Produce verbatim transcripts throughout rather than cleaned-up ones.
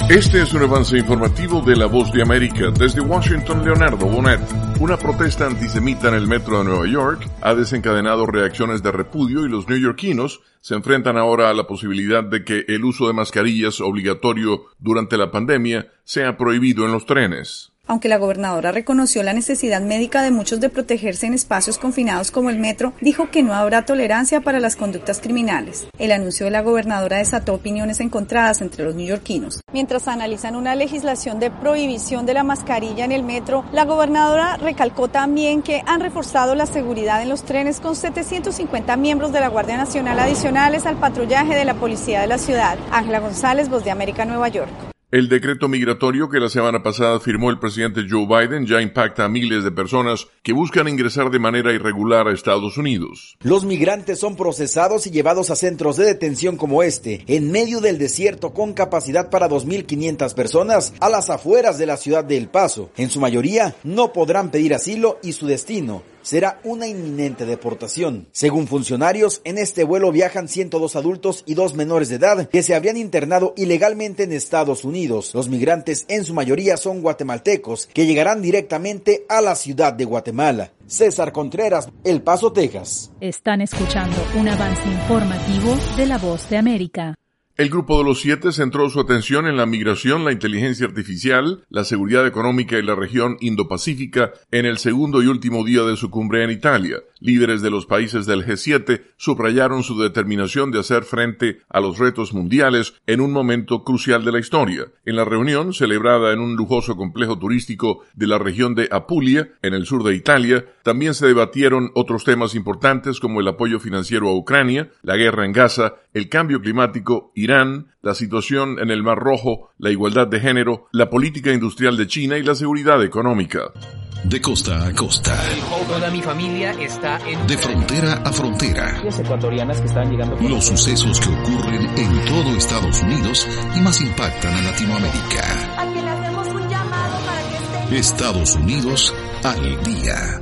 Este es un avance informativo de La Voz de América. Desde Washington, Leonardo Bonet. Una protesta antisemita en el metro de Nueva York ha desencadenado reacciones de repudio y los neoyorquinos se enfrentan ahora a la posibilidad de que el uso de mascarillas obligatorio durante la pandemia sea prohibido en los trenes. Aunque la gobernadora reconoció la necesidad médica de muchos de protegerse en espacios confinados como el metro, dijo que no habrá tolerancia para las conductas criminales. El anuncio de la gobernadora desató opiniones encontradas entre los neoyorquinos. Mientras analizan una legislación de prohibición de la mascarilla en el metro, la gobernadora recalcó también que han reforzado la seguridad en los trenes con setecientos cincuenta miembros de la Guardia Nacional adicionales al patrullaje de la policía de la ciudad. Ángela González, Voz de América, Nueva York. El decreto migratorio que la semana pasada firmó el presidente Joe Biden ya impacta a miles de personas que buscan ingresar de manera irregular a Estados Unidos. Los migrantes son procesados y llevados a centros de detención como este, en medio del desierto con capacidad para dos mil quinientas personas a las afueras de la ciudad de El Paso. En su mayoría no podrán pedir asilo y su destino será una inminente deportación. Según funcionarios, en este vuelo viajan ciento dos adultos y dos menores de edad que se habrían internado ilegalmente en Estados Unidos. Los migrantes en su mayoría son guatemaltecos que llegarán directamente a la ciudad de Guatemala. César Contreras, El Paso, Texas. Están escuchando un avance informativo de La Voz de América. El Grupo de los Siete centró su atención en la migración, la inteligencia artificial, la seguridad económica y la región Indo-Pacífica en el segundo y último día de su cumbre en Italia. Líderes de los países del G siete subrayaron su determinación de hacer frente a los retos mundiales en un momento crucial de la historia. En la reunión, celebrada en un lujoso complejo turístico de la región de Apulia, en el sur de Italia, también se debatieron otros temas importantes como el apoyo financiero a Ucrania, la guerra en Gaza, el cambio climático, Irán, la situación en el Mar Rojo, la igualdad de género, la política industrial de China y la seguridad económica. De costa a costa. Toda mi familia está en... De frontera a frontera. Ecuatorianas que están llegando por... Los sucesos que ocurren en todo Estados Unidos y más impactan a Latinoamérica. A que le hacemos un llamado para que esté... Estados Unidos al día.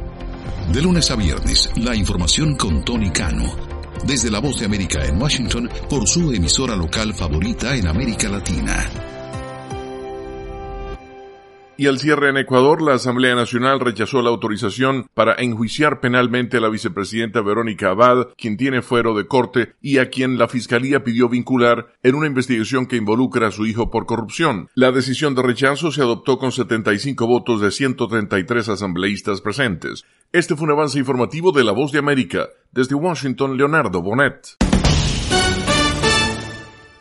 De lunes a viernes, la información con Tony Cano. Desde La Voz de América en Washington, por su emisora local favorita en América Latina. Y al cierre en Ecuador, la Asamblea Nacional rechazó la autorización para enjuiciar penalmente a la vicepresidenta Verónica Abad, quien tiene fuero de corte y a quien la Fiscalía pidió vincular en una investigación que involucra a su hijo por corrupción. La decisión de rechazo se adoptó con setenta y cinco votos de ciento treinta y tres asambleístas presentes. Este fue un avance informativo de La Voz de América. Desde Washington, Leonardo Bonet.